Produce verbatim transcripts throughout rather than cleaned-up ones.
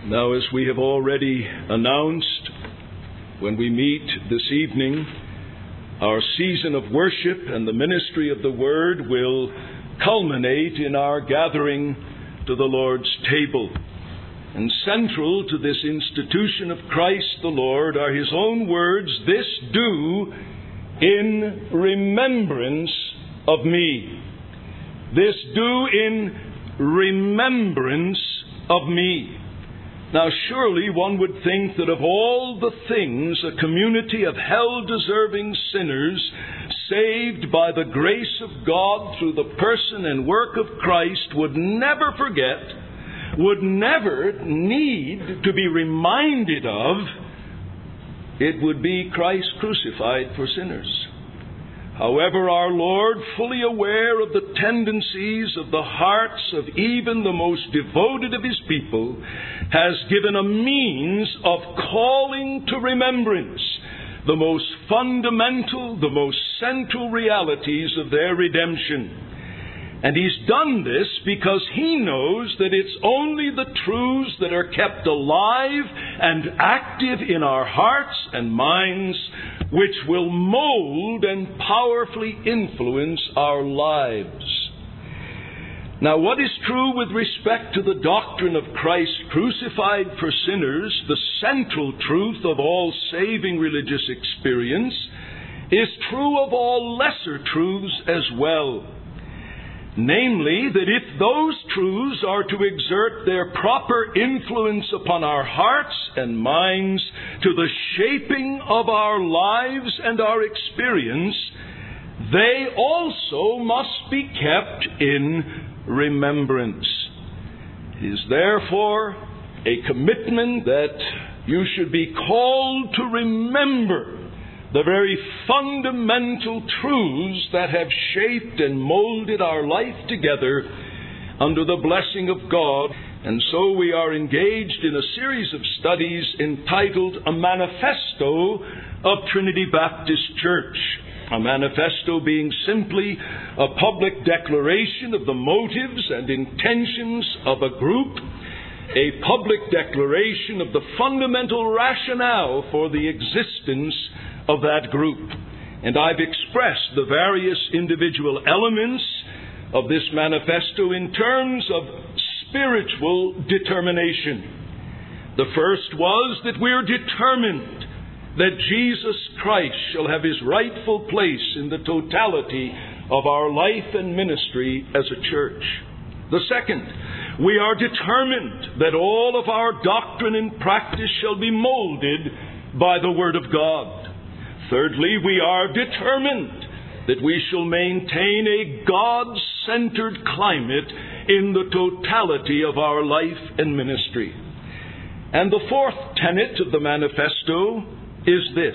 Now, as we have already announced, when we meet this evening, our season of worship and the ministry of the Word will culminate in our gathering to the Lord's table. And central to this institution of Christ the Lord are His own words, "This do in remembrance of me." This do in remembrance of me. Now, surely one would think that of all the things a community of hell-deserving sinners saved by the grace of God through the person and work of Christ would never forget, would never need to be reminded of, it would be Christ crucified for sinners. However, our Lord, fully aware of the tendencies of the hearts of even the most devoted of His people, has given a means of calling to remembrance the most fundamental, the most central realities of their redemption. And He's done this because He knows that it's only the truths that are kept alive and active in our hearts and minds which will mold and powerfully influence our lives. Now, what is true with respect to the doctrine of Christ crucified for sinners, the central truth of all saving religious experience, is true of all lesser truths as well. Namely, that if those truths are to exert their proper influence upon our hearts and minds to the shaping of our lives and our experience, they also must be kept in remembrance. It is therefore a commitment that you should be called to remember the very fundamental truths that have shaped and molded our life together under the blessing of God. And so we are engaged in a series of studies entitled A Manifesto of Trinity Baptist Church. A manifesto being simply a public declaration of the motives and intentions of a group, a public declaration of the fundamental rationale for the existence of that group. And I've expressed the various individual elements of this manifesto in terms of spiritual determination. The first was that we're determined that Jesus Christ shall have His rightful place in the totality of our life and ministry as a church. The second, we are determined that all of our doctrine and practice shall be molded by the Word of God. Thirdly, we are determined that we shall maintain a God-centered climate in the totality of our life and ministry. And the fourth tenet of the manifesto is this: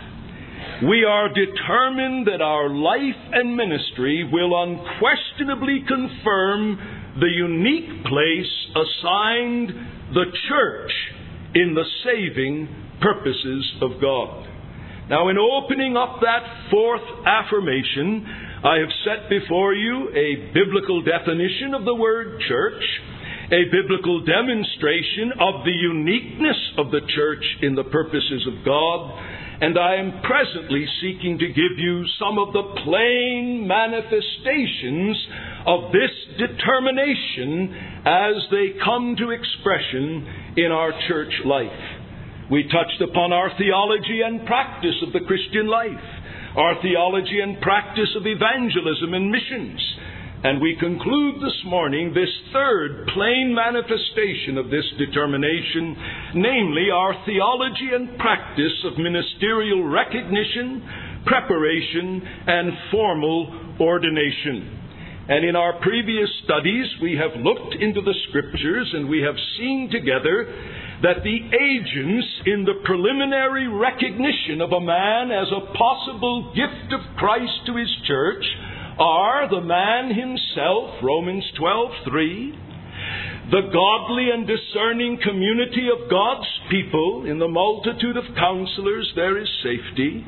we are determined that our life and ministry will unquestionably confirm the unique place assigned the church in the saving purposes of God. Now, in opening up that fourth affirmation, I have set before you a biblical definition of the word church, a biblical demonstration of the uniqueness of the church in the purposes of God, and I am presently seeking to give you some of the plain manifestations of this determination as they come to expression in our church life. We touched upon our theology and practice of the Christian life, our theology and practice of evangelism and missions. And we conclude this morning this third plain manifestation of this determination, namely our theology and practice of ministerial recognition, preparation, and formal ordination. And in our previous studies, we have looked into the Scriptures and we have seen together that the agents in the preliminary recognition of a man as a possible gift of Christ to His church are the man himself, Romans twelve three, the godly and discerning community of God's people, in the multitude of counselors there is safety,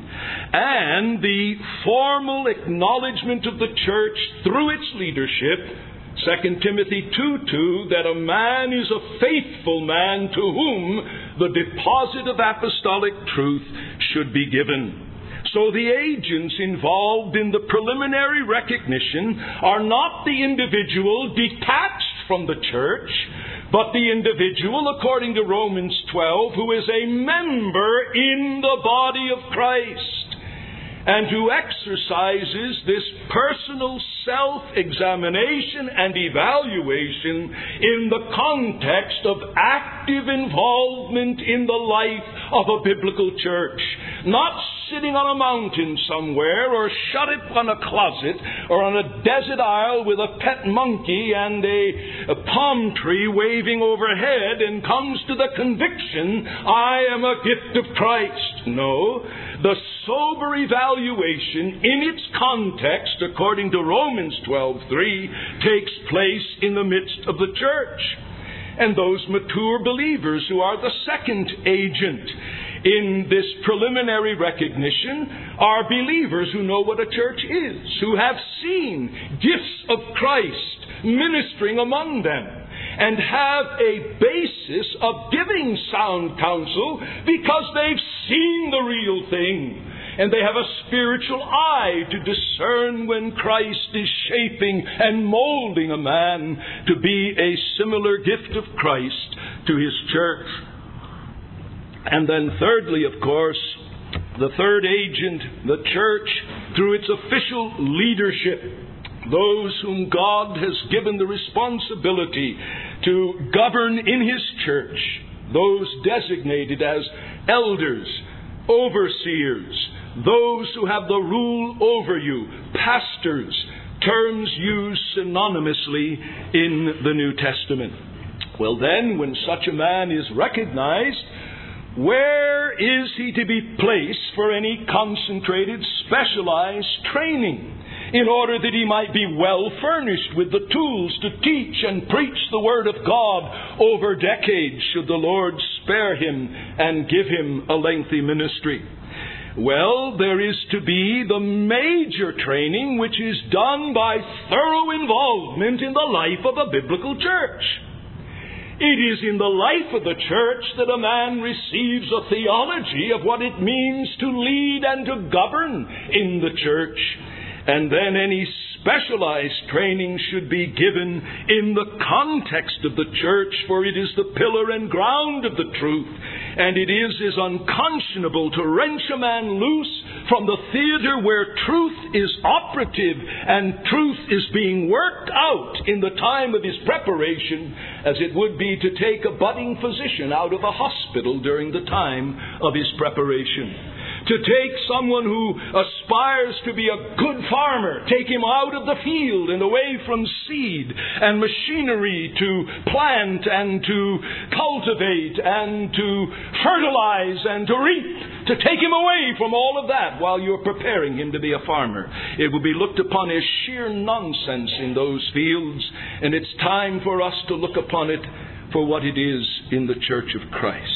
and the formal acknowledgement of the church through its leadership, Second Timothy two two, that a man is a faithful man to whom the deposit of apostolic truth should be given. So the agents involved in the preliminary recognition are not the individual detached from the church, but the individual, according to Romans twelve, who is a member in the body of Christ, and who exercises this personal self-examination and evaluation in the context of active involvement in the life of a biblical church. Not sitting on a mountain somewhere, or shut up in a closet, or on a desert isle with a pet monkey and a, a palm tree waving overhead, and comes to the conviction, I am a gift of Christ. No, the sober evaluation in its context, according to Romans twelve three, takes place in the midst of the church. And those mature believers who are the second agent in this preliminary recognition are believers who know what a church is, who have seen gifts of Christ ministering among them, and have a basis of giving sound counsel because they've seen the real thing. And they have a spiritual eye to discern when Christ is shaping and molding a man to be a similar gift of Christ to his church. And then thirdly, of course, the third agent, the church, through its official leadership, those whom God has given the responsibility to govern in his church, those designated as elders, overseers, those who have the rule over you, pastors, terms used synonymously in the New Testament. Well then, when such a man is recognized, where is he to be placed for any concentrated, specialized training, in order that he might be well furnished with the tools to teach and preach the Word of God over decades, should the Lord spare him and give him a lengthy ministry? Well, there is to be the major training, which is done by thorough involvement in the life of a biblical church. It is in the life of the church that a man receives a theology of what it means to lead and to govern in the church. And then any specialized training should be given in the context of the church, for it is the pillar and ground of the truth. And it is as unconscionable to wrench a man loose from the theater where truth is operative and truth is being worked out in the time of his preparation, as it would be to take a budding physician out of a hospital during the time of his preparation. To take someone who aspires to be a good farmer, take him out of the field and away from seed and machinery to plant and to cultivate and to fertilize and to reap, to take him away from all of that while you're preparing him to be a farmer. It will be looked upon as sheer nonsense in those fields, and it's time for us to look upon it for what it is in the Church of Christ.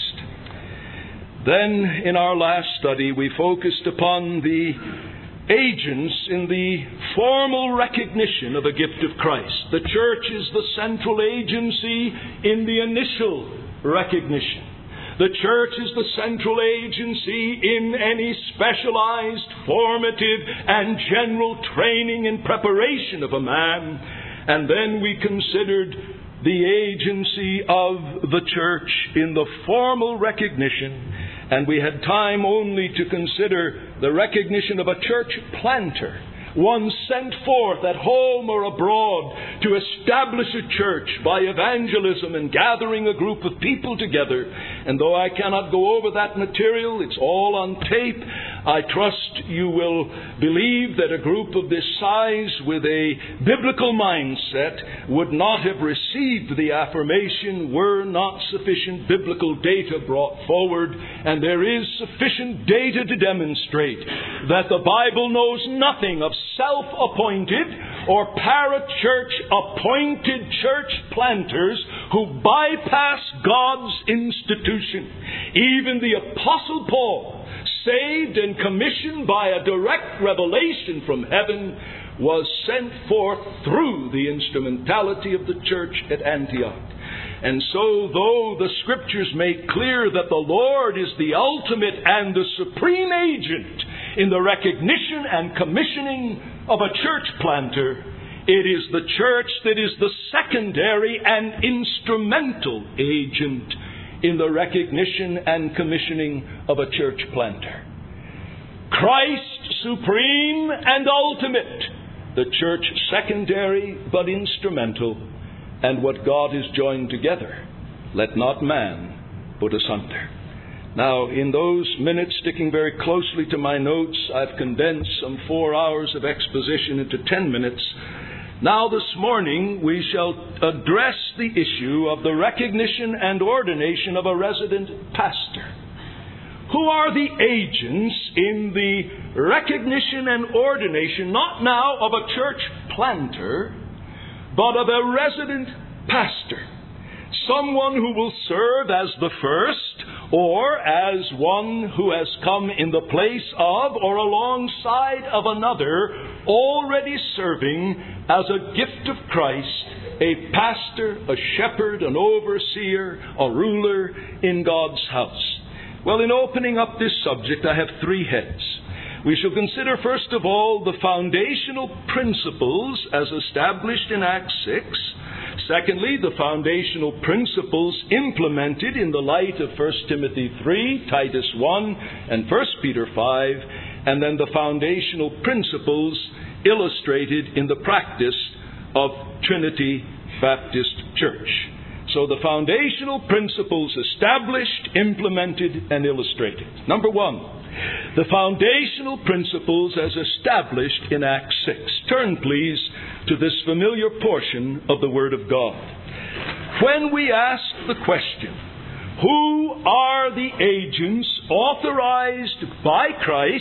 Then, in our last study, we focused upon the agents in the formal recognition of a gift of Christ. The church is the central agency in the initial recognition. The church is the central agency in any specialized, formative, and general training and preparation of a man. And then we considered the agency of the church in the formal recognition. And we had time only to consider the recognition of a church planter, one sent forth at home or abroad to establish a church by evangelism and gathering a group of people together. And though I cannot go over that material, it's all on tape, I trust you will believe that a group of this size with a biblical mindset would not have received the affirmation were not sufficient biblical data brought forward. And there is sufficient data to demonstrate that the Bible knows nothing of self-appointed or para-church appointed church planters who bypass God's institution. Even the Apostle Paul saved and commissioned by a direct revelation from heaven, was sent forth through the instrumentality of the church at Antioch. And so, though the Scriptures make clear that the Lord is the ultimate and the supreme agent in the recognition and commissioning of a church planter, it is the church that is the secondary and instrumental agent in the recognition and commissioning of a church planter. Christ supreme and ultimate, the church secondary but instrumental, and what God has joined together, let not man put asunder. Now, in those minutes, sticking very closely to my notes, I've condensed some four hours of exposition into ten minutes. Now, this morning, we shall address the issue of the recognition and ordination of a resident pastor. Who are the agents in the recognition and ordination, not now of a church planter, but of a resident pastor? Someone who will serve as the first, or as one who has come in the place of or alongside of another, already serving as a gift of Christ, a pastor, a shepherd, an overseer, a ruler in God's house. Well, in opening up this subject, I have three heads. We shall consider, first of all, the foundational principles as established in Acts six. Secondly, the foundational principles implemented in the light of First Timothy three, Titus one, and First Peter five. And then the foundational principles illustrated in the practice of Trinity Baptist Church. So the foundational principles established, implemented, and illustrated. Number one, the foundational principles as established in Acts six. Turn, please, to this familiar portion of the Word of God. When we ask the question, who are the agents authorized by Christ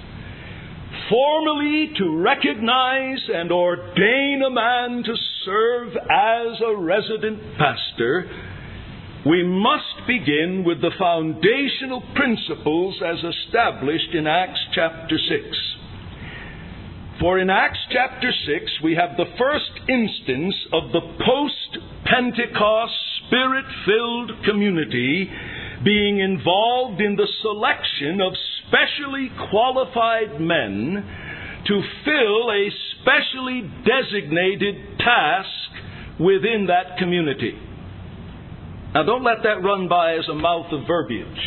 formally to recognize and ordain a man to serve as a resident pastor, we must begin with the foundational principles as established in Acts chapter six. For in Acts chapter six, we have the first instance of the post-Pentecost Spirit-filled community being involved in the selection of specially qualified men to fill a specially designated task within that community. Now, don't let that run by as a mouth of verbiage.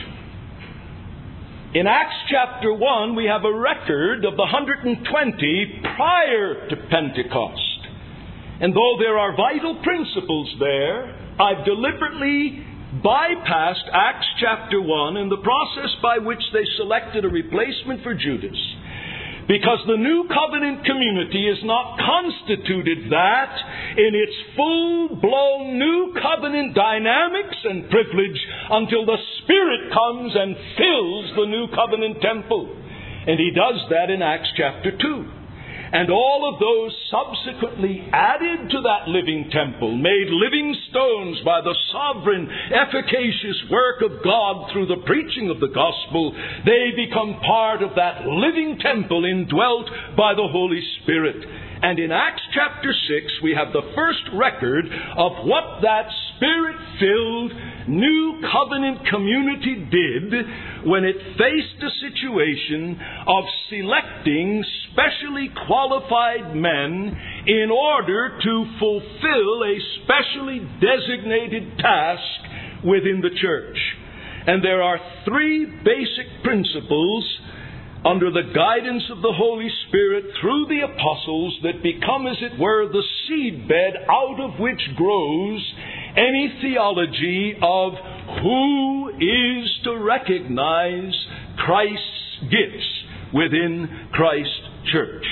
In Acts chapter one, we have a record of the one hundred twenty prior to Pentecost. And though there are vital principles there, I've deliberately bypassed Acts chapter one and the process by which they selected a replacement for Judas, because the new covenant community is not constituted that in its full-blown new covenant dynamics and privilege until the Spirit comes and fills the new covenant temple. And He does that in Acts chapter two. And all of those subsequently added to that living temple, made living stones by the sovereign, efficacious work of God through the preaching of the gospel, they become part of that living temple indwelt by the Holy Spirit. And in Acts chapter six, we have the first record of what that Spirit-filled new covenant community did when it faced a situation of selecting specially qualified men in order to fulfill a specially designated task within the church. And there are three basic principles under the guidance of the Holy Spirit through the apostles that become, as it were, the seedbed out of which grows any theology of who is to recognize Christ's gifts within Christ's church.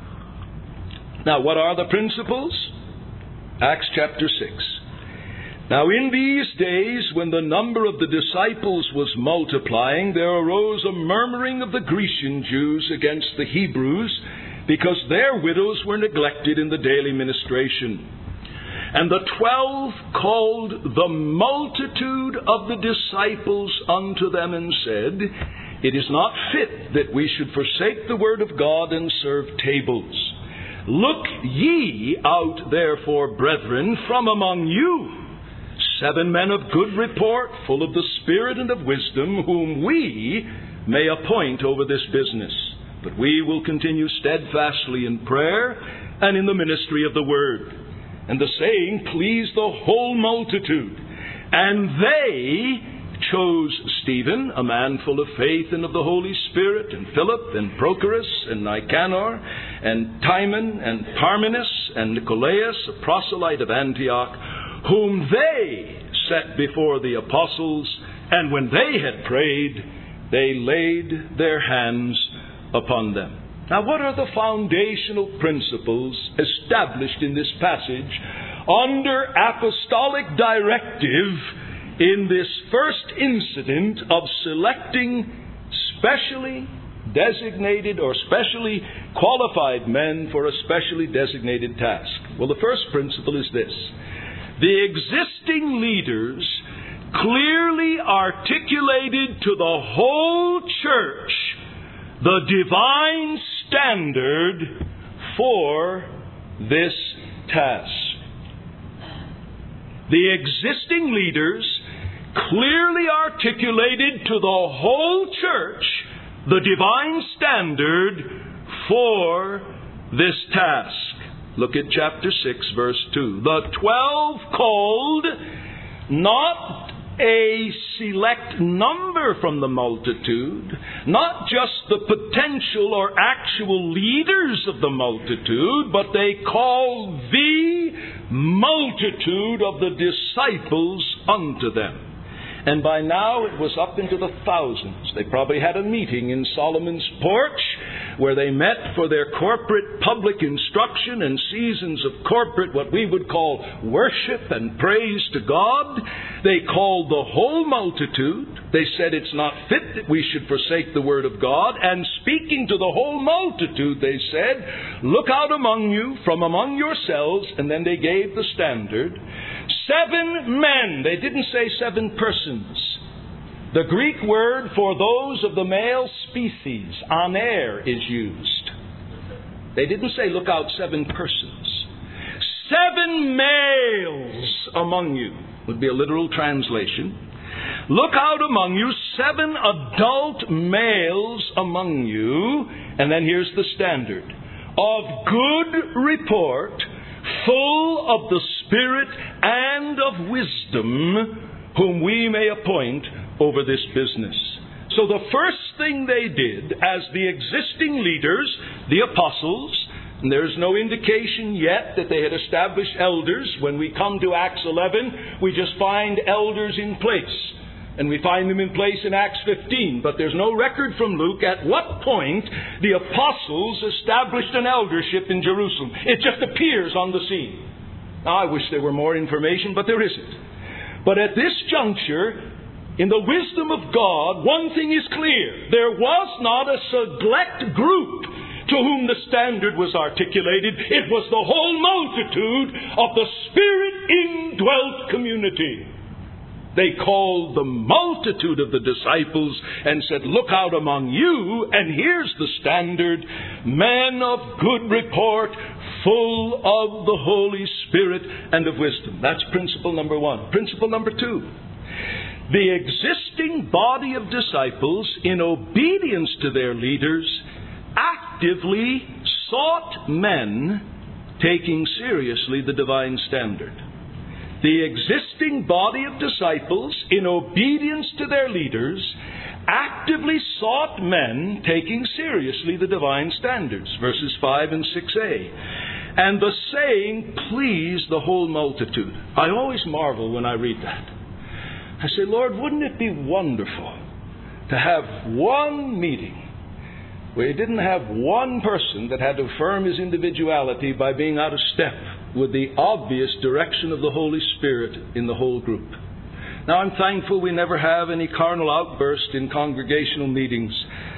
Now, what are the principles? Acts chapter six. Now, in these days, when the number of the disciples was multiplying, there arose a murmuring of the Grecian Jews against the Hebrews, because their widows were neglected in the daily ministration. And the twelve called the multitude of the disciples unto them and said, It is not fit that we should forsake the word of God and serve tables. Look ye out therefore, brethren, from among you, seven men of good report, full of the Spirit and of wisdom, whom we may appoint over this business. But we will continue steadfastly in prayer and in the ministry of the word. And the saying pleased the whole multitude. And they chose Stephen, a man full of faith and of the Holy Spirit, and Philip, and Prochorus, and Nicanor, and Timon, and Parmenas, and Nicolaus, a proselyte of Antioch, whom they set before the apostles, and when they had prayed, they laid their hands upon them. Now, what are the foundational principles established in this passage under apostolic directive in this first incident of selecting specially designated or specially qualified men for a specially designated task? Well, the first principle is this. The existing leaders clearly articulated to the whole church the divine standard for this task. The existing leaders clearly articulated to the whole church the divine standard for this task. Look at chapter six, verse two. The twelve called not a select number from the multitude, not just the potential or actual leaders of the multitude, but they called the multitude of the disciples unto them. And by now it was up into the thousands. They probably had a meeting in Solomon's porch where they met for their corporate public instruction and seasons of corporate, what we would call worship and praise to God. They called the whole multitude. They said it's not fit that we should forsake the word of God. And speaking to the whole multitude, they said, look out among you, from among yourselves. And then they gave the standard. Seven men. They didn't say seven persons. The Greek word for those of the male species, aner, is used. They didn't say, look out, seven persons. Seven males among you would be a literal translation. Look out among you, seven adult males among you. And then here's the standard. Of good report, full of the Spirit and of wisdom, whom we may appoint over this business. So the first thing they did as the existing leaders, the apostles, and there's no indication yet that they had established elders. When we come to Acts eleven, we just find elders in place. And we find them in place in Acts fifteen. But there's no record from Luke at what point the apostles established an eldership in Jerusalem. It just appears on the scene. Now, I wish there were more information, but there isn't. But at this juncture, in the wisdom of God, one thing is clear. There was not a select group to whom the standard was articulated. It was the whole multitude of the Spirit-indwelt community. They called the multitude of the disciples and said, look out among you, and here's the standard, men of good report, full of the Holy Spirit and of wisdom. That's principle number one. Principle number two. The existing body of disciples, in obedience to their leaders, actively sought men taking seriously the divine standard. The existing body of disciples, in obedience to their leaders, actively sought men taking seriously the divine standards. Verses five and six a. And the saying pleased the whole multitude. I always marvel when I read that. I say, Lord, wouldn't it be wonderful to have one meeting where you didn't have one person that had to affirm his individuality by being out of step with the obvious direction of the Holy Spirit in the whole group. Now, I'm thankful we never have any carnal outburst in congregational meetings.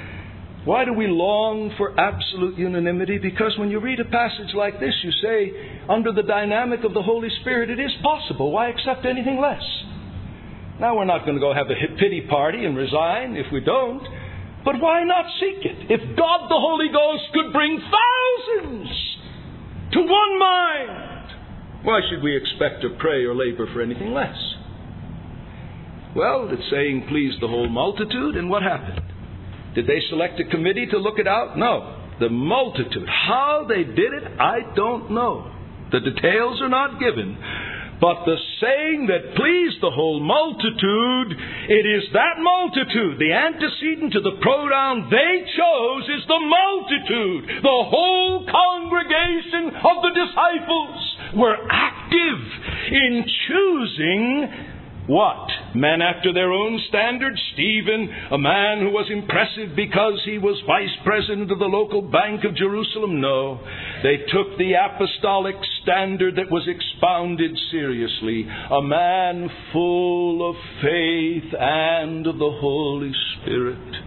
Why do we long for absolute unanimity? Because when you read a passage like this, you say, under the dynamic of the Holy Spirit, it is possible. Why accept anything less? Now, we're not going to go have a pity party and resign if we don't. But why not seek it? If God the Holy Ghost could bring thousands to one mind, why should we expect to pray or labor for anything less? Well, it's saying please the whole multitude, and what happened? Did they select a committee to look it out? No. The multitude. How they did it, I don't know. The details are not given. But the saying that pleased the whole multitude, it is that multitude. The antecedent to the pronoun they chose is the multitude. The whole congregation of the disciples were active in choosing what? Men after their own standards. Stephen, a man who was impressive because he was vice president of the local bank of Jerusalem? No. They took the apostolic standard that was expounded seriously. A man full of faith and of the Holy Spirit.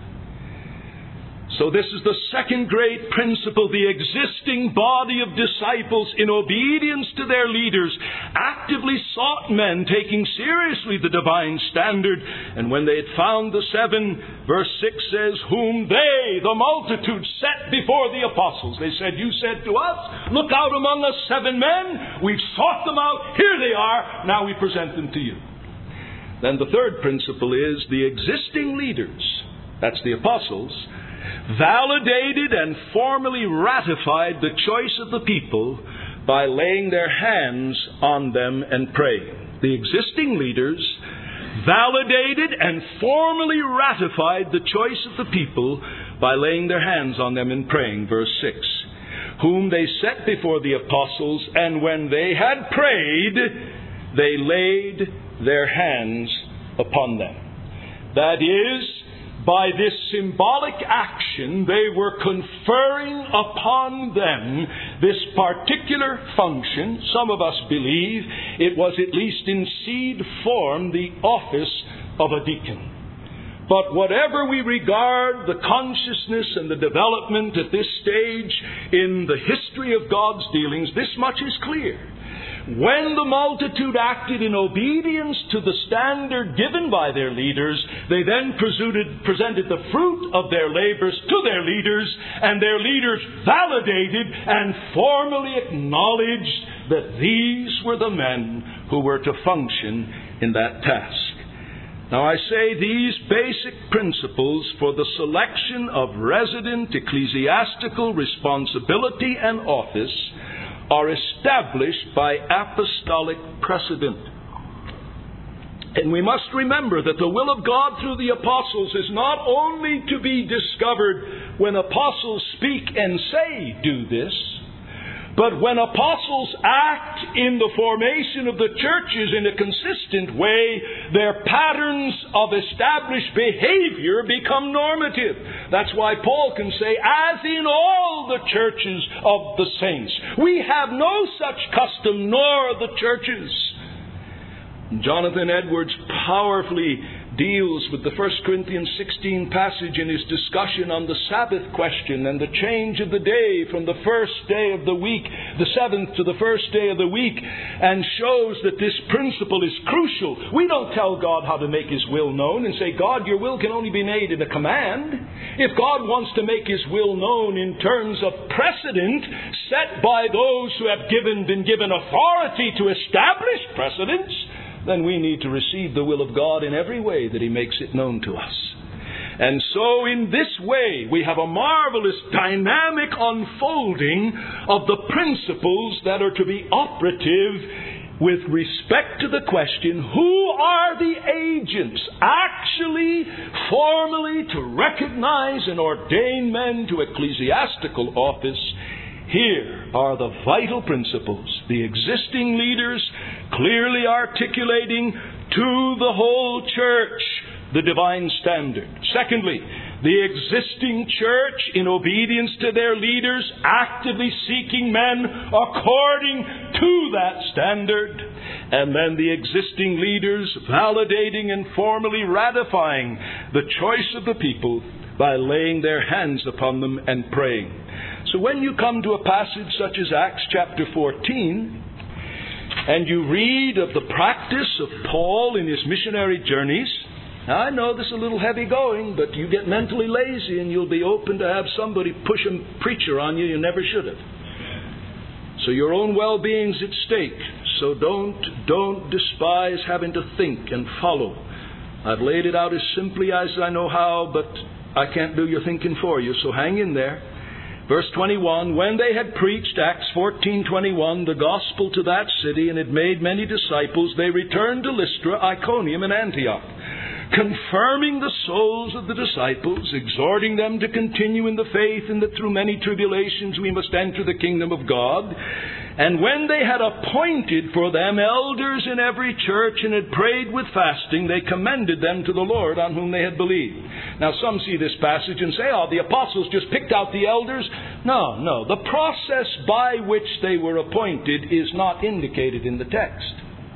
So this is the second great principle. The existing body of disciples, in obedience to their leaders, actively sought men taking seriously the divine standard. And when they had found the seven, verse six says, whom they, the multitude, set before the apostles. They said, you said to us, look out among us seven men. We've sought them out. Here they are. Now we present them to you. Then the third principle is the existing leaders, that's the apostles, validated and formally ratified the choice of the people by laying their hands on them and praying. The existing leaders validated and formally ratified the choice of the people by laying their hands on them and praying. Verse six. Whom they set before the apostles, and when they had prayed, they laid their hands upon them. That is, by this symbolic action, they were conferring upon them this particular function. Some of us believe it was, at least in seed form, the office of a deacon. But whatever we regard the consciousness and the development at this stage in the history of God's dealings, this much is clear. When the multitude acted in obedience to the standard given by their leaders, they then presented, presented the fruit of their labors to their leaders, and their leaders validated and formally acknowledged that these were the men who were to function in that task. Now I say these basic principles for the selection of resident ecclesiastical responsibility and office are established by apostolic precedent. And we must remember that the will of God through the apostles is not only to be discovered when apostles speak and say, do this, but when apostles act in the formation of the churches in a consistent way, their patterns of established behavior become normative. That's why Paul can say, as in all the churches of the saints. We have no such custom, nor the churches. Jonathan Edwards powerfully deals with the First Corinthians sixteen passage in his discussion on the Sabbath question and the change of the day from the first day of the week, the seventh, to the first day of the week, and shows that this principle is crucial. We don't tell God how to make His will known and say, God, your will can only be made in a command. If God wants to make His will known in terms of precedent set by those who have given, been given authority to establish precedents, then we need to receive the will of God in every way that He makes it known to us. And so in this way, we have a marvelous dynamic unfolding of the principles that are to be operative with respect to the question, who are the agents actually, formally, to recognize and ordain men to ecclesiastical office? Here are the vital principles. The existing leaders clearly articulating to the whole church the divine standard. Secondly, the existing church, in obedience to their leaders, actively seeking men according to that standard. And then the existing leaders validating and formally ratifying the choice of the people by laying their hands upon them and praying. So when you come to a passage such as Acts chapter fourteen, and you read of the practice of Paul in his missionary journeys, I know this is a little heavy going, but you get mentally lazy and you'll be open to have somebody push a preacher on you you never should have. So your own well-being's at stake. So don't, don't despise having to think and follow. I've laid it out as simply as I know how, but I can't do your thinking for you, so hang in there. Verse twenty-one, when they had preached, Acts fourteen twenty-one, the gospel to that city and had made many disciples, they returned to Lystra, Iconium, and Antioch, confirming the souls of the disciples, exhorting them to continue in the faith, and that through many tribulations we must enter the kingdom of God. And when they had appointed for them elders in every church and had prayed with fasting, they commended them to the Lord on whom they had believed. Now some see this passage and say, oh, the apostles just picked out the elders. No, no. The process by which they were appointed is not indicated in the text.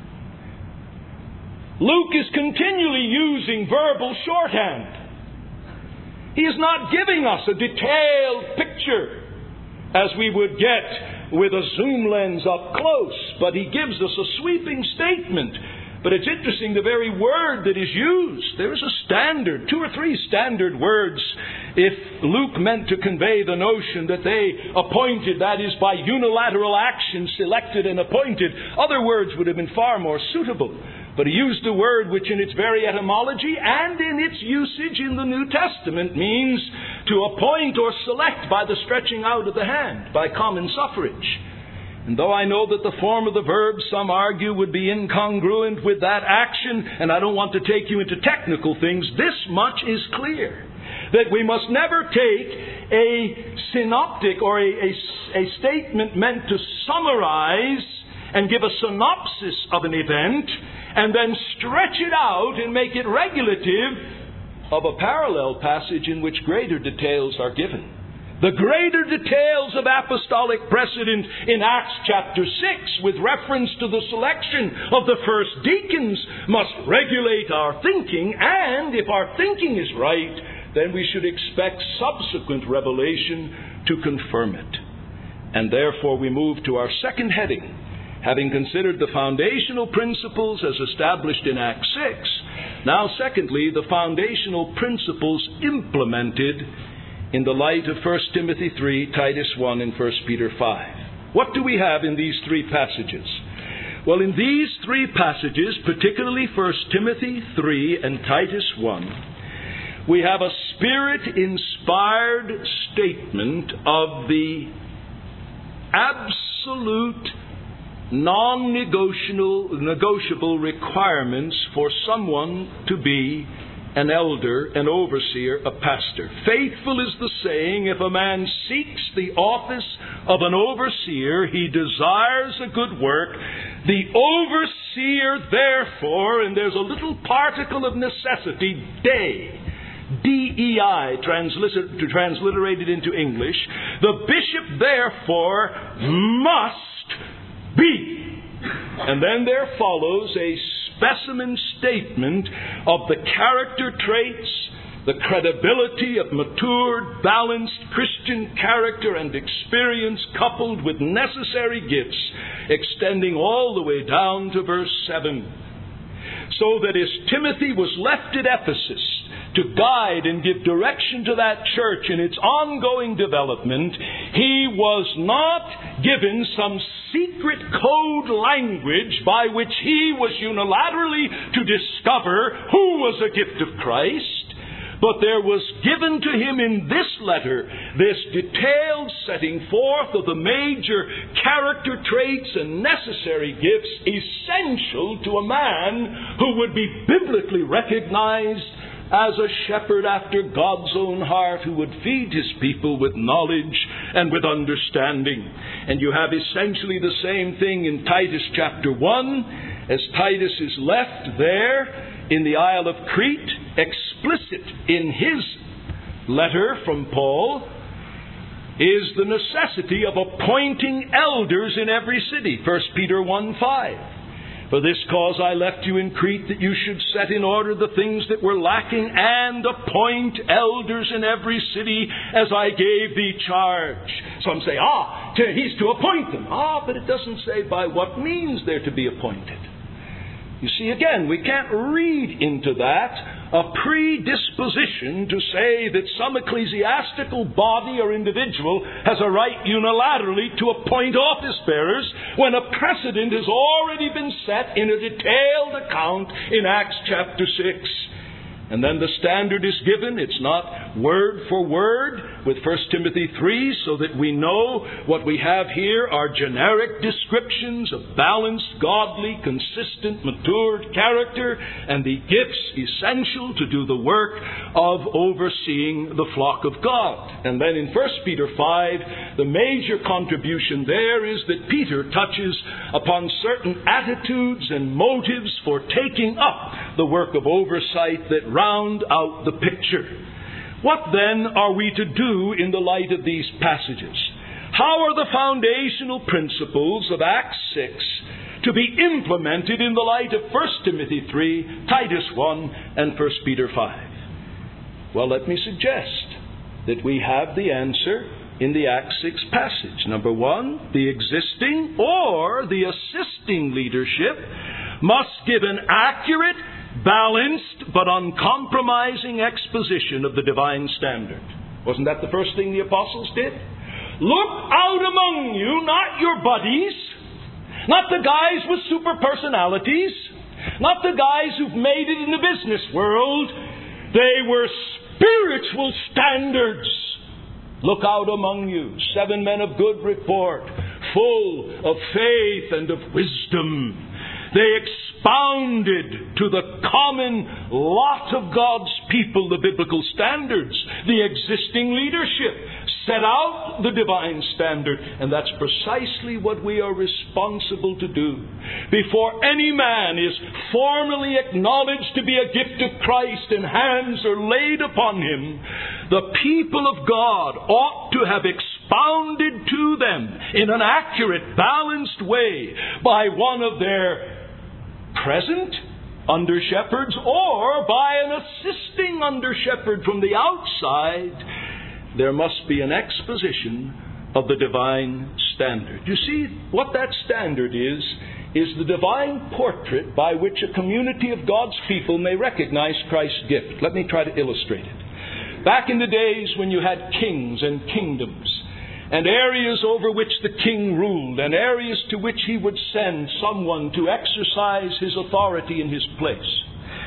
Luke is continually using verbal shorthand. He is not giving us a detailed picture as we would get with a zoom lens up close, but he gives us a sweeping statement. But it's interesting, the very word that is used, there is a standard, two or three standard words, if Luke meant to convey the notion that they appointed, that is, by unilateral action, selected and appointed. Other words would have been far more suitable. But he used a word which in its very etymology and in its usage in the New Testament means to appoint or select by the stretching out of the hand, by common suffrage. And though I know that the form of the verb, some argue, would be incongruent with that action, and I don't want to take you into technical things, this much is clear. That we must never take a synoptic or a, a, a statement meant to summarize and give a synopsis of an event and then stretch it out and make it regulative of a parallel passage in which greater details are given. The greater details of apostolic precedent in Acts chapter six with reference to the selection of the first deacons must regulate our thinking, and if our thinking is right, then we should expect subsequent revelation to confirm it. And therefore we move to our second heading. Having considered the foundational principles as established in Acts six, now secondly, the foundational principles implemented in the light of First Timothy three, Titus one, and First Peter five. What do we have in these three passages? Well, in these three passages, particularly First Timothy three and Titus one, we have a Spirit-inspired statement of the absolute non-negotiable negotiable requirements for someone to be an elder, an overseer, a pastor. Faithful is the saying, if a man seeks the office of an overseer, he desires a good work. The overseer, therefore, and there's a little particle of necessity, day, D E I, transliter- transliterated into English, the bishop, therefore, must be. And then there follows a specimen statement of the character traits, the credibility of matured, balanced Christian character and experience coupled with necessary gifts, extending all the way down to verse seven. So that as Timothy was left at Ephesus to guide and give direction to that church in its ongoing development, he was not given some secret code language by which he was unilaterally to discover who was a gift of Christ, but there was given to him in this letter this detailed setting forth of the major character traits and necessary gifts essential to a man who would be biblically recognized as a shepherd after God's own heart, who would feed his people with knowledge and with understanding. And you have essentially the same thing in Titus chapter one, as Titus is left there in the Isle of Crete, explicit in his letter from Paul, is the necessity of appointing elders in every city. First Peter one five. For this cause I left you in Crete, that you should set in order the things that were lacking, and appoint elders in every city, as I gave thee charge. Some say, ah, he's to appoint them. Ah, but it doesn't say by what means they're to be appointed. You see, again, we can't read into that a predisposition to say that some ecclesiastical body or individual has a right unilaterally to appoint office bearers when a precedent has already been set in a detailed account in Acts chapter six. And then the standard is given. It's not word for word with First Timothy three, so that we know what we have here are generic descriptions of balanced, godly, consistent, matured character and the gifts essential to do the work of overseeing the flock of God. And then in First Peter five, the major contribution there is that Peter touches upon certain attitudes and motives for taking up the work of oversight that round out the picture. What then are we to do in the light of these passages? How are the foundational principles of Acts six to be implemented in the light of First Timothy three, Titus one, and First Peter five? Well, let me suggest that we have the answer in the Acts six passage. Number one, the existing or the assisting leadership must give an accurate, balanced, but uncompromising exposition of the divine standard. Wasn't that the first thing the apostles did? Look out among you, not your buddies, not the guys with super personalities, not the guys who've made it in the business world. They were spiritual standards. Look out among you, seven men of good report, full of faith and of wisdom. They expounded to the common lot of God's people the biblical standards. The existing leadership set out the divine standard, and that's precisely what we are responsible to do. Before any man is formally acknowledged to be a gift of Christ and hands are laid upon him, the people of God ought to have expounded to them in an accurate, balanced way by one of their present under shepherds or by an assisting under shepherd from the outside. There must be an exposition of the divine standard. You see, what that standard is, is the divine portrait by which a community of God's people may recognize Christ's gift. Let me try to illustrate it. Back in the days when you had kings and kingdoms, and areas over which the king ruled, and areas to which he would send someone to exercise his authority in his place.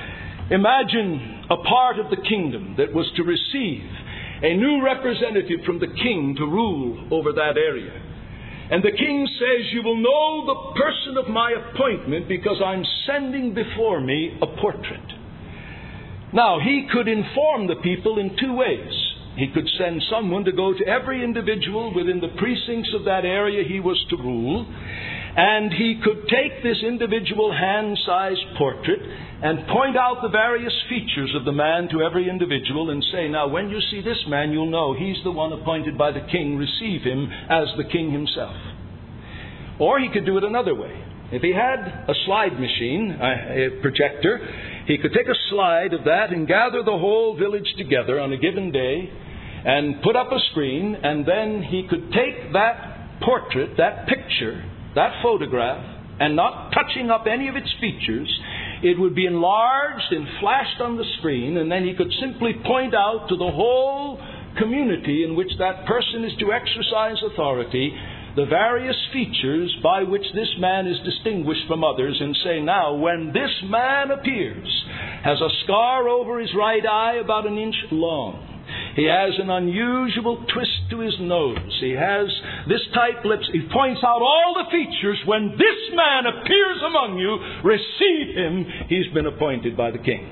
Imagine a part of the kingdom that was to receive a new representative from the king to rule over that area. And the king says, you will know the person of my appointment because I'm sending before me a portrait. Now, he could inform the people in two ways. He could send someone to go to every individual within the precincts of that area he was to rule, and he could take this individual hand-sized portrait and point out the various features of the man to every individual and say, now when you see this man, you'll know he's the one appointed by the king. Receive him as the king himself. Or he could do it another way. If he had a slide machine, a projector, he could take a slide of that and gather the whole village together on a given day and put up a screen, and then he could take that portrait, that picture, that photograph, and not touching up any of its features, it would be enlarged and flashed on the screen, and then he could simply point out to the whole community in which that person is to exercise authority the various features by which this man is distinguished from others, and say, now, when this man appears, has a scar over his right eye about an inch long. He has an unusual twist to his nose. He has this tight lips. He points out all the features. When this man appears among you, receive him. He's been appointed by the king.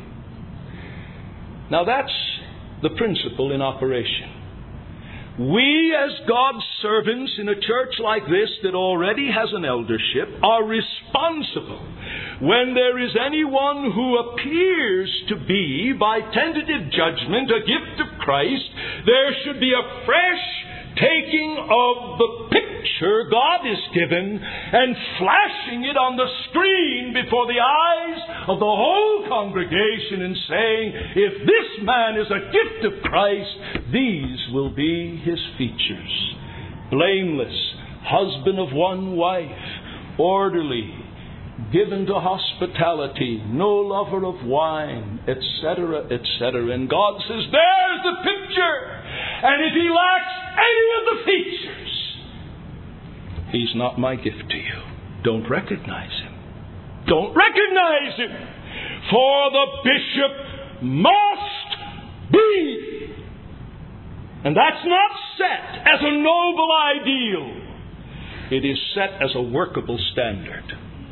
Now that's the principle in operation. We, as God's servants in a church like this that already has an eldership, are responsible when there is anyone who appears to be, by tentative judgment, a gift of Christ. There should be a fresh taking of the picture God has given and flashing it on the screen before the eyes of the whole congregation and saying, if this man is a gift of Christ, these will be his features. Blameless, husband of one wife, orderly, given to hospitality, no lover of wine, et cetera, et cetera. And God says, there's the picture. And if he lacks any of the features, he's not my gift to you. Don't recognize him. Don't recognize him. For the bishop must be. And that's not set as a noble ideal. It is set as a workable standard.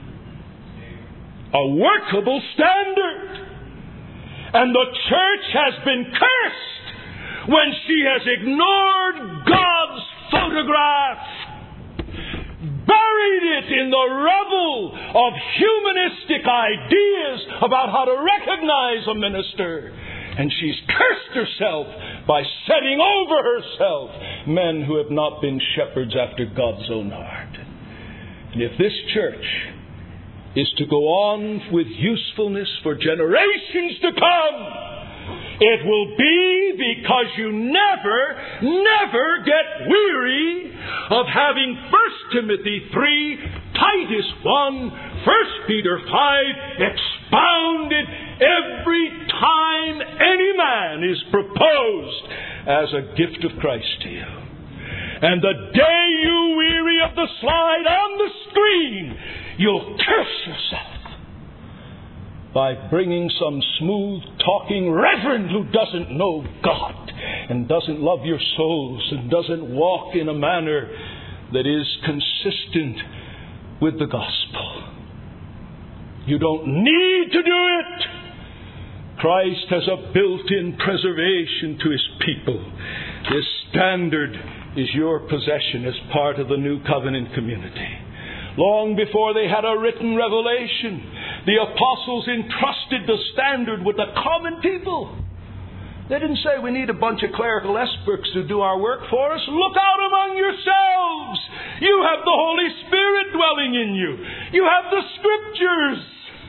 A workable standard. And the church has been cursed when she has ignored God's photograph, buried it in the rubble of humanistic ideas about how to recognize a minister. And she's cursed herself by setting over herself men who have not been shepherds after God's own heart. And if this church is to go on with usefulness for generations to come, it will be because you never, never get weary of having First Timothy three, Titus one, First Peter five expounded every time any man is proposed as a gift of Christ to you. And the day you weary of the slide on the screen, you'll curse yourself by bringing some smooth-talking reverend who doesn't know God and doesn't love your souls and doesn't walk in a manner that is consistent with the gospel. You don't need to do it. Christ has a built-in preservation to his people. This standard is your possession as part of the new covenant community. Long before they had a written revelation, the apostles entrusted the standard with the common people. They didn't say we need a bunch of clerical experts to do our work for us. Look out among yourselves. You have the Holy Spirit dwelling in you. You have the Scriptures.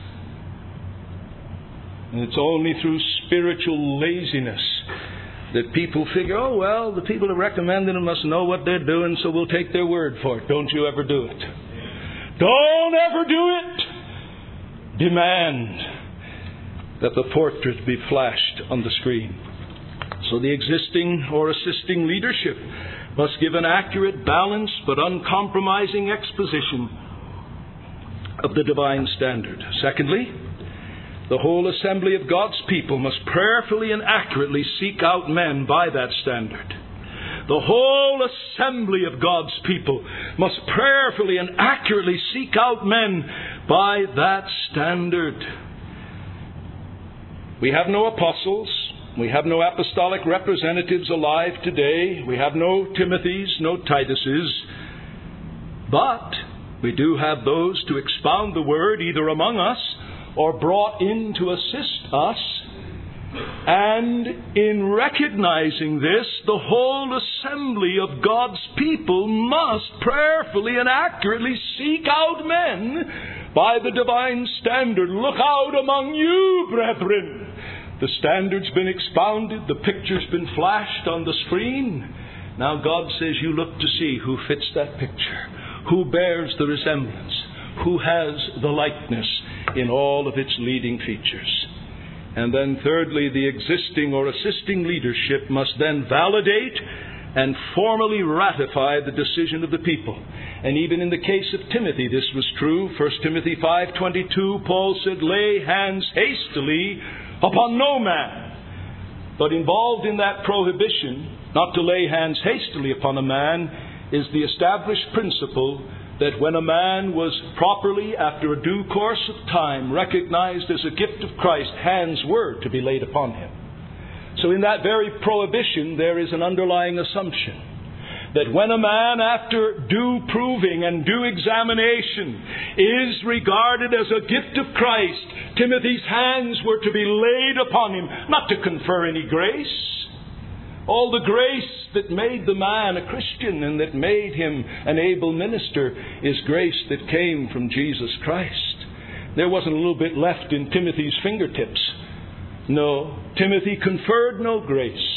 And it's only through spiritual laziness that people figure, oh, well, the people who recommended them must know what they're doing, so we'll take their word for it. Don't you ever do it. Don't ever do it. Demand that the portrait be flashed on the screen. So the existing or assisting leadership must give an accurate, balanced, but uncompromising exposition of the divine standard. Secondly, the whole assembly of God's people must prayerfully and accurately seek out men by that standard. The whole assembly of God's people must prayerfully and accurately seek out men by that standard. We have no apostles. We have no apostolic representatives alive today. We have no Timothys, no Tituses. But we do have those to expound the word either among us or brought in to assist us. And in recognizing this, the whole assembly of God's people must prayerfully and accurately seek out men by the divine standard. Look out among you, brethren. The standard's been expounded, the picture's been flashed on the screen. Now God says you look to see who fits that picture, who bears the resemblance, who has the likeness in all of its leading features. And then thirdly, the existing or assisting leadership must then validate and formally ratify the decision of the people. And even in the case of Timothy, this was true. First Timothy five twenty-two, Paul said, lay hands hastily upon no man. But involved in that prohibition, not to lay hands hastily upon a man, is the established principle that when a man was properly, after a due course of time, recognized as a gift of Christ, hands were to be laid upon him. So in that very prohibition, there is an underlying assumption that when a man, after due proving and due examination, is regarded as a gift of Christ, Timothy's hands were to be laid upon him, not to confer any grace. All the grace that made the man a Christian and that made him an able minister is grace that came from Jesus Christ. There wasn't a little bit left in Timothy's fingertips. No, Timothy conferred no grace.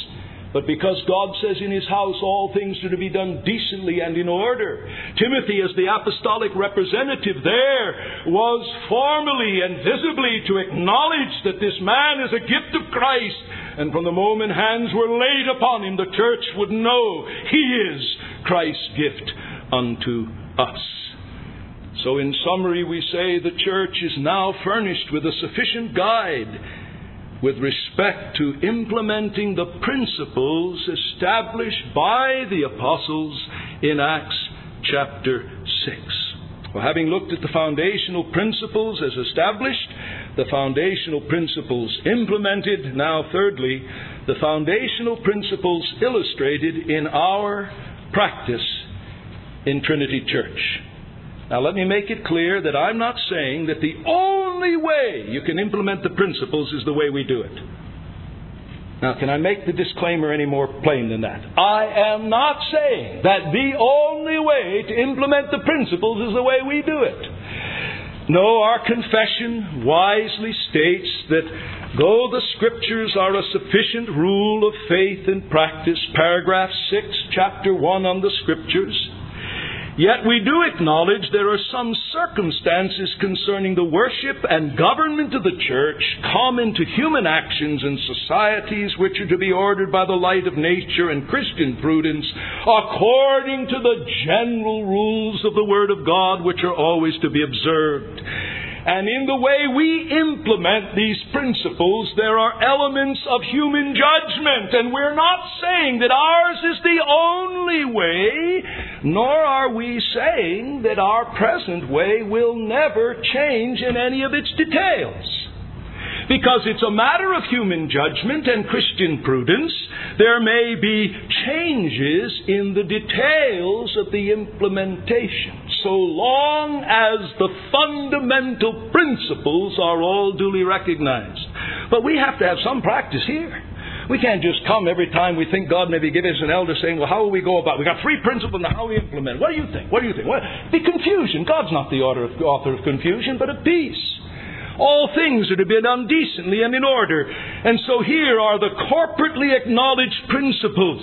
but because God says in His house all things are to be done decently and in order. Timothy, as the apostolic representative there, was formally and visibly to acknowledge that this man is a gift of Christ, and from the moment hands were laid upon him, the church would know he is Christ's gift unto us. So in summary, we say the church is now furnished with a sufficient guide with respect to implementing the principles established by the apostles in Acts chapter six. Well, having looked at the foundational principles as established, the foundational principles implemented, now thirdly, the foundational principles illustrated in our practice in Trinity Church. Now let me make it clear that I'm not saying that the only way you can implement the principles is the way we do it. Now, can I make the disclaimer any more plain than that? I am not saying that the only way to implement the principles is the way we do it. No, our confession wisely states that though the Scriptures are a sufficient rule of faith and practice, paragraph six, chapter one on the Scriptures, yet we do acknowledge there are some circumstances concerning the worship and government of the church common to human actions and societies which are to be ordered by the light of nature and Christian prudence according to the general rules of the Word of God, which are always to be observed. And in the way we implement these principles, there are elements of human judgment. And we're not saying that ours is the only way, nor are we saying that our present way will never change in any of its details. Because it's a matter of human judgment and Christian prudence, there may be changes in the details of the implementation, so long as the fundamental principles are all duly recognized. But we have to have some practice here. We can't just come every time we think God maybe give us an elder saying, well, how will we go about it? We've got three principles and how we implement it. What do you think? What do you think? Well, the confusion. God's not the author of, author of confusion, but of peace. All things are to be done decently and in order. And so here are the corporately acknowledged principles.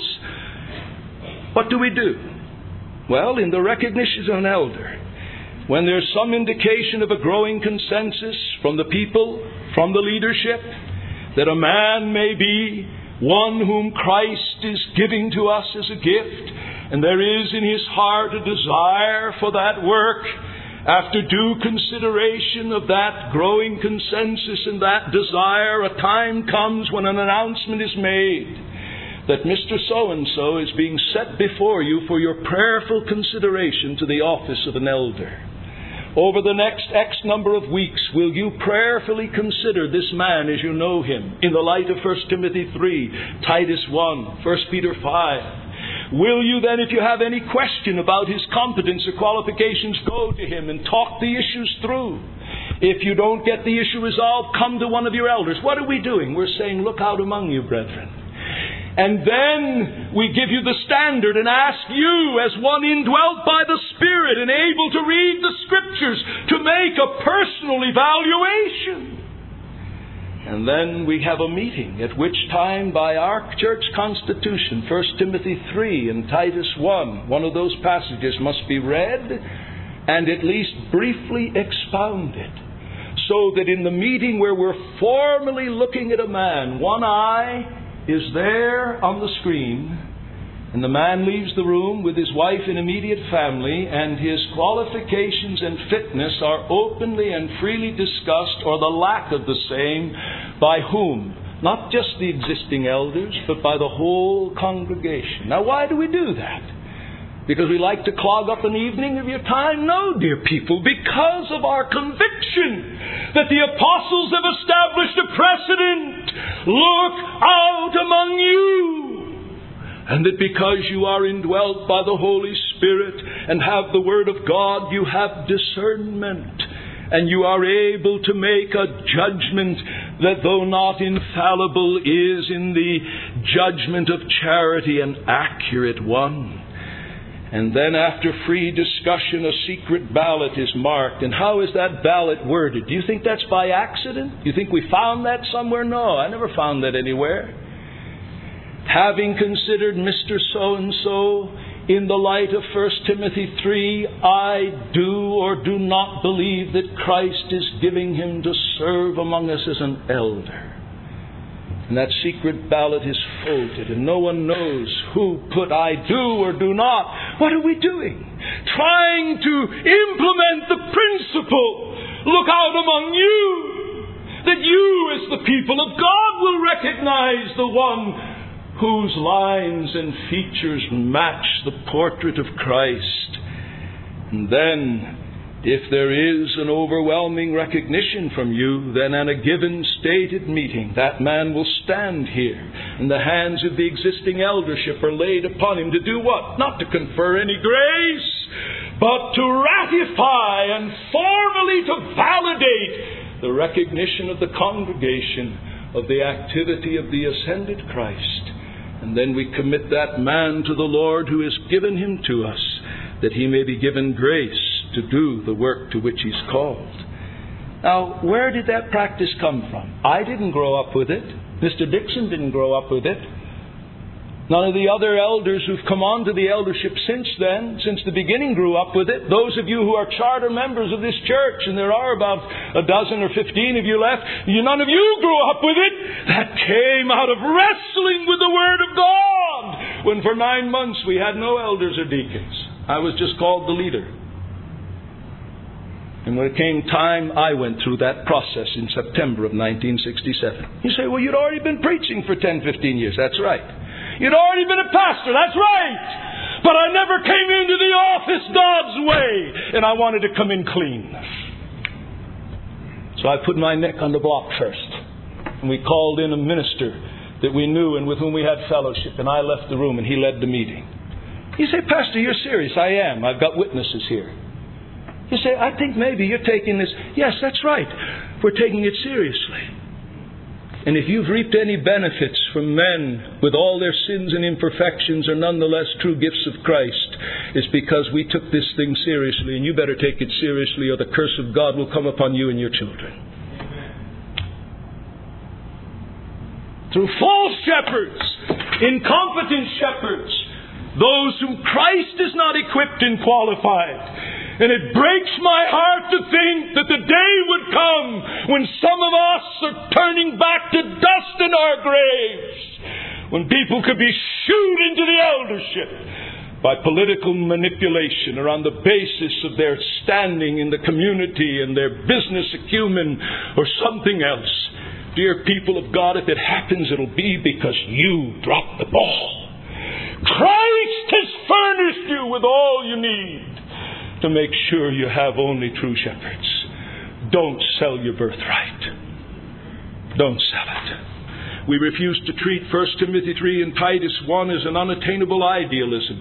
What do we do? Well, in the recognition of an elder, when there's some indication of a growing consensus from the people, from the leadership, that a man may be one whom Christ is giving to us as a gift, and there is in his heart a desire for that work, after due consideration of that growing consensus and that desire, a time comes when an announcement is made that Mister So-and-so is being set before you for your prayerful consideration to the office of an elder. Over the next X number of weeks, will you prayerfully consider this man as you know him in the light of First Timothy three, Titus one, First Peter five? Will you then, if you have any question about his competence or qualifications, go to him and talk the issues through? If you don't get the issue resolved, come to one of your elders. What are we doing? We're saying, look out among you, brethren. And then we give you the standard and ask you, as one indwelt by the Spirit and able to read the Scriptures, to make a personal evaluation. And then we have a meeting, at which time by our church constitution, First Timothy three and Titus one, one of those passages must be read and at least briefly expounded, so that in the meeting where we're formally looking at a man, one eye is there on the screen, and the man leaves the room with his wife and immediate family, and his qualifications and fitness are openly and freely discussed, or the lack of the same, by whom? Not just the existing elders, but by the whole congregation. Now, why do we do that? Because we like to clog up an evening of your time? No, dear people, because of our conviction that the apostles have established a precedent. Look out among you. And that because you are indwelt by the Holy Spirit and have the Word of God, you have discernment. And you are able to make a judgment that, though not infallible, is in the judgment of charity an accurate one. And then after free discussion, a secret ballot is marked. And how is that ballot worded? Do you think that's by accident? Do you think we found that somewhere? No, I never found that anywhere. having considered Mister So-and-so in the light of First Timothy three, I do or do not believe that Christ is giving him to serve among us as an elder. And that secret ballot is folded, and no one knows who put I do or do not. What are we doing? Trying to implement the principle. Look out among you, that you as the people of God will recognize the one whose lines and features match the portrait of Christ. And then, if there is an overwhelming recognition from you, then at a given stated meeting, that man will stand here, and the hands of the existing eldership are laid upon him to do what? Not to confer any grace, but to ratify and formally to validate the recognition of the congregation of the activity of the ascended Christ. And then we commit that man to the Lord who has given him to us, that he may be given grace to do the work to which he's called. Now, where did that practice come from? I didn't grow up with it. Mister Dixon didn't grow up with it. None of the other elders who've come on to the eldership since then, since the beginning, grew up with it. Those of you who are charter members of this church, and there are about a dozen or fifteen of you left, you, none of you grew up with it. That came out of wrestling with the Word of God, when for nine months we had no elders or deacons. I was just called the leader. And when it came time, I went through that process in September of nineteen sixty-seven. You say, well, you'd already been preaching for ten, fifteen years. That's right. You'd already been a pastor. That's right. But I never came into the office God's way. And I wanted to come in clean. So I put my neck on the block first. And we called in a minister that we knew and with whom we had fellowship. And I left the room and he led the meeting. You say, Pastor, you're serious. I am. I've got witnesses here. You say, I think maybe you're taking this. Yes, that's right. We're taking it seriously. And if you've reaped any benefits from men with all their sins and imperfections are nonetheless true gifts of Christ, it's because we took this thing seriously, and you better take it seriously or the curse of God will come upon you and your children. Amen. Through false shepherds, incompetent shepherds, those whom Christ has not equipped and qualified. And it breaks my heart to think that the day would come when some of us are turning back to dust in our graves. When people could be shooed into the eldership by political manipulation or on the basis of their standing in the community and their business acumen or something else. Dear people of God, if it happens, it'll be because you dropped the ball. Christ has furnished you with all you need to make sure you have only true shepherds. Don't sell your birthright. Don't sell it. We refuse to treat First Timothy three and Titus one as an unattainable idealism.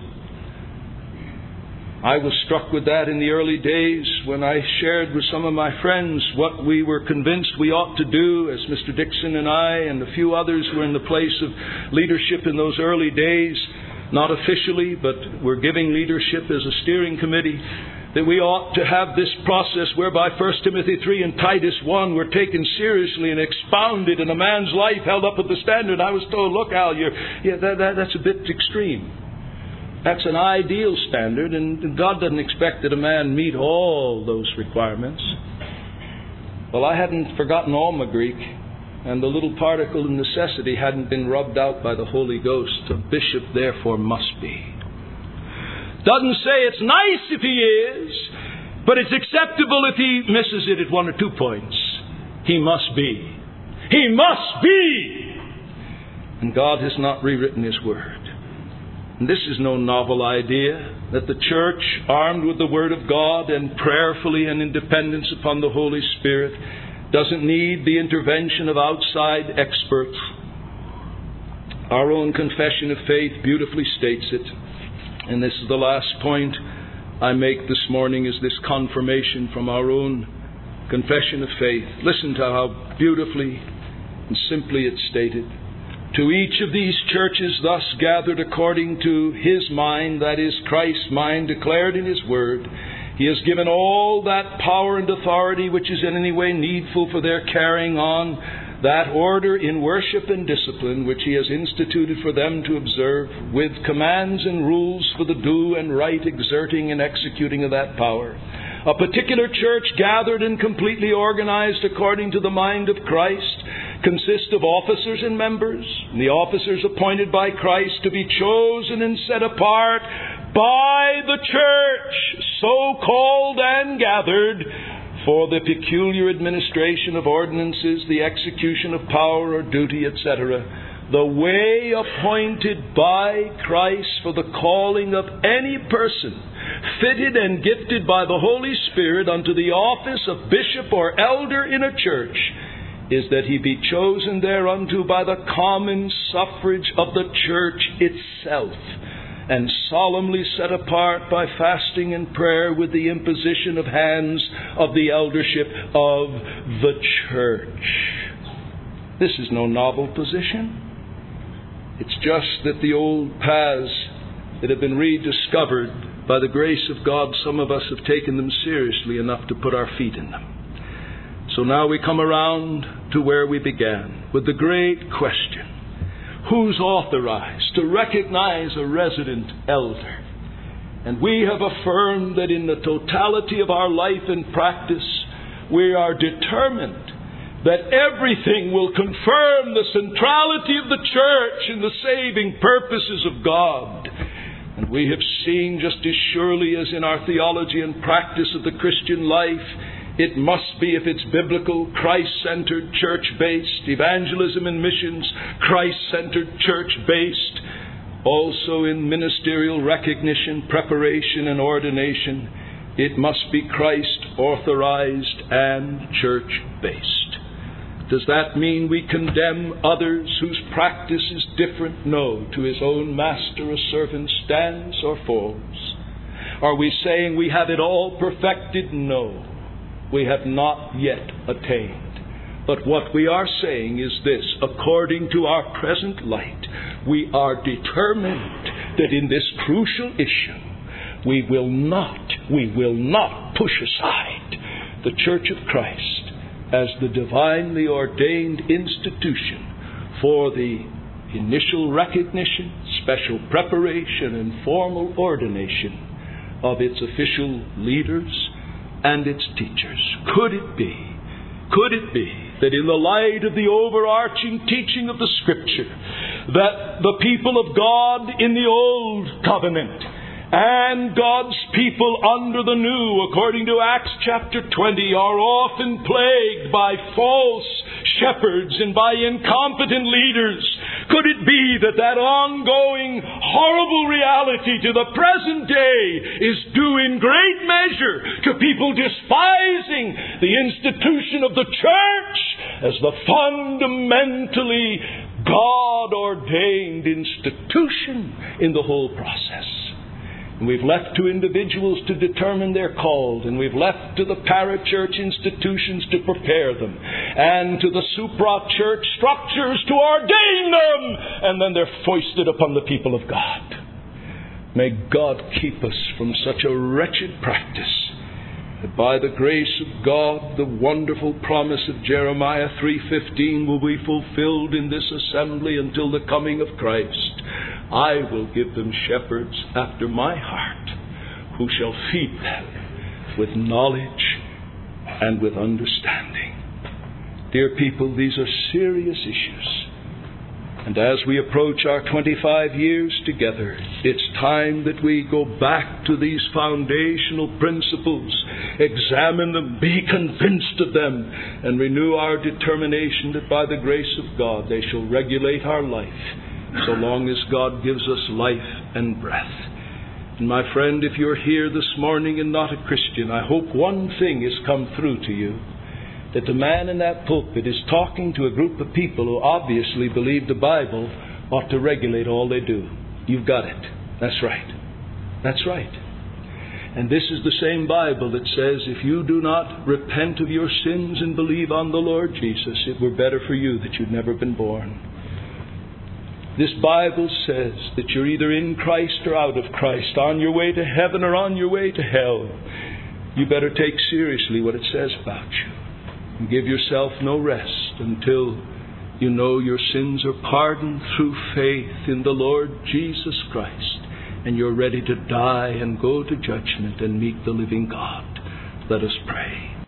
I was struck with that in the early days when I shared with some of my friends what we were convinced we ought to do, as Mister Dixon and I and a few others were in the place of leadership in those early days. Not officially, but we're giving leadership as a steering committee, that we ought to have this process whereby First Timothy three and Titus one were taken seriously and expounded and a man's life held up at the standard. I was told, look, Al, you're, yeah, that, that, that's a bit extreme. That's an ideal standard, and God doesn't expect that a man meet all those requirements. Well, I hadn't forgotten Alma Greek. And the little particle of necessity hadn't been rubbed out by the Holy Ghost. A bishop, therefore, must be. Doesn't say it's nice if he is, but it's acceptable if he misses it at one or two points. He must be. He must be! And God has not rewritten His Word. And this is no novel idea, that the church, armed with the Word of God and prayerfully and in dependence upon the Holy Spirit, doesn't need the intervention of outside experts. Our own confession of faith beautifully states it. And this is the last point I make this morning, is this confirmation from our own confession of faith. Listen to how beautifully and simply it's stated. To each of these churches thus gathered according to His mind, that is Christ's mind declared in His Word, He has given all that power and authority which is in any way needful for their carrying on that order in worship and discipline which He has instituted for them to observe, with commands and rules for the due and right exerting and executing of that power. A particular church gathered and completely organized according to the mind of Christ consists of officers and members, and the officers appointed by Christ to be chosen and set apart by the church, so called and gathered, for the peculiar administration of ordinances, the execution of power or duty, et cetera, the way appointed by Christ for the calling of any person, fitted and gifted by the Holy Spirit unto the office of bishop or elder in a church, is that he be chosen thereunto by the common suffrage of the church itself, and solemnly set apart by fasting and prayer with the imposition of hands of the eldership of the church. This is no novel position. It's just that the old paths that have been rediscovered by the grace of God, some of us have taken them seriously enough to put our feet in them. So now we come around to where we began, with the great question: who's authorized to recognize a resident elder? And we have affirmed that in the totality of our life and practice, we are determined that everything will confirm the centrality of the church in the saving purposes of God. And we have seen, just as surely as in our theology and practice of the Christian life, it must be, if it's biblical, Christ-centered, church-based, evangelism and missions, Christ-centered, church-based, also in ministerial recognition, preparation, and ordination, it must be Christ-authorized and church-based. Does that mean we condemn others whose practice is different? No. To his own master a servant stands or falls. Are we saying we have it all perfected? No. We have not yet attained. But what we are saying is this: according to our present light, we are determined that in this crucial issue, we will not, we will not push aside the Church of Christ as the divinely ordained institution for the initial recognition, special preparation, and formal ordination of its official leaders and its teachers. Could it be, could it be that in the light of the overarching teaching of the Scripture, that the people of God in the Old Covenant and God's people under the New, according to Acts chapter twenty, are often plagued by false shepherds and by incompetent leaders? Could it be that that ongoing horrible reality to the present day is due in great measure to people despising the institution of the church as the fundamentally God-ordained institution in the whole process? And we've left to individuals to determine their calls, and we've left to the parachurch institutions to prepare them, and to the supra-church structures to ordain them, and then they're foisted upon the people of God. May God keep us from such a wretched practice, that by the grace of God, the wonderful promise of Jeremiah three fifteen will be fulfilled in this assembly until the coming of Christ. I will give them shepherds after my heart, who shall feed them with knowledge and with understanding. Dear people, these are serious issues. And as we approach our twenty-five years together, it's time that we go back to these foundational principles, examine them, be convinced of them, and renew our determination that by the grace of God they shall regulate our life, so long as God gives us life and breath. And my friend, if you're here this morning and not a Christian, I hope one thing has come through to you: that the man in that pulpit is talking to a group of people who obviously believe the Bible ought to regulate all they do. You've got it. That's right. That's right. And this is the same Bible that says, if you do not repent of your sins and believe on the Lord Jesus, it were better for you that you'd never been born. This Bible says that you're either in Christ or out of Christ, on your way to heaven or on your way to hell. You better take seriously what it says about you. And give yourself no rest until you know your sins are pardoned through faith in the Lord Jesus Christ, and you're ready to die and go to judgment and meet the living God. Let us pray.